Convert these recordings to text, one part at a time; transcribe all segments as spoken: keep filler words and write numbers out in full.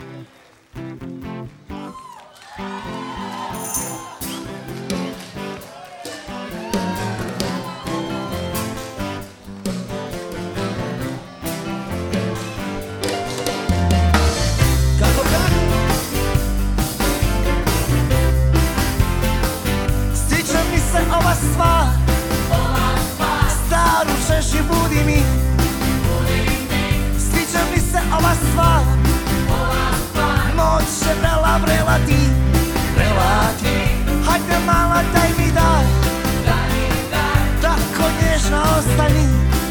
Ova stvar, staru češi budi mi. Sviđa mi se ova stvar, noć će vrela vrela ti. Hajde mala daj mi daj, tako nježna ostani.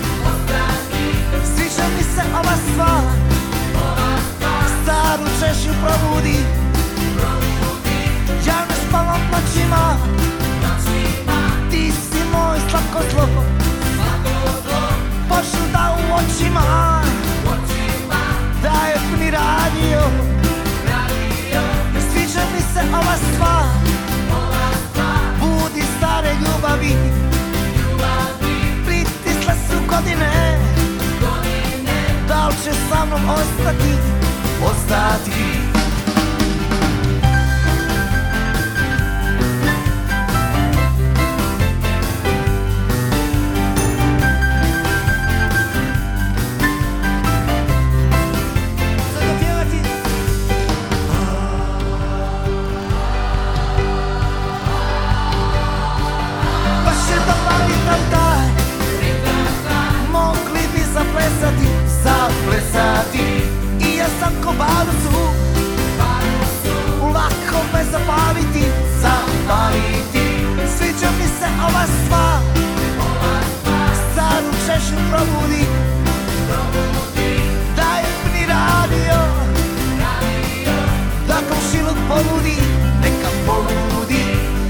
Sviđa mi se ova stvar, staru češi probudi. Ja ne spavam noćima, ti si moj slatko zlo. Počnu da u očima daje mi radio. Sviđa mi se ova stvar, budi stare ljubavi. Pritisle su godine, da li će sa mnom ostati, ostati. Zaplesati, i ja sam ko barusu, lako me zapaliti, zapaliti. Sviđa mi se ova stvar, staru češnju probudi. Daje mi radio, da komšiluk poludi, neka poludi.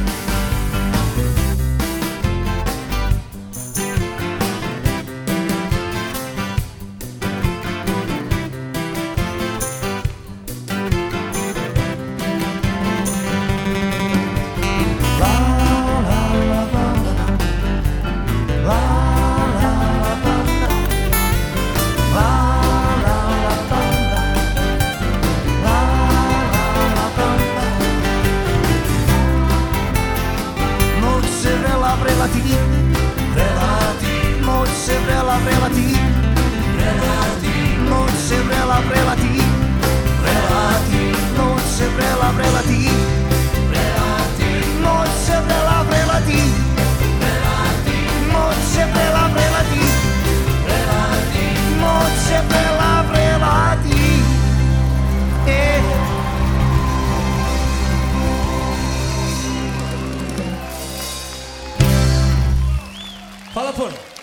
Vrelati, vrelati, noć će vrela vrelati, vrelati, noć će vrela vrelati, vrelati, noć će vrela vrelati, vrelati, noć će vrela vrelati, vrelati, noć će vrela vrelati, vrelati, noć će vrela vrelati. E. Hvala puno.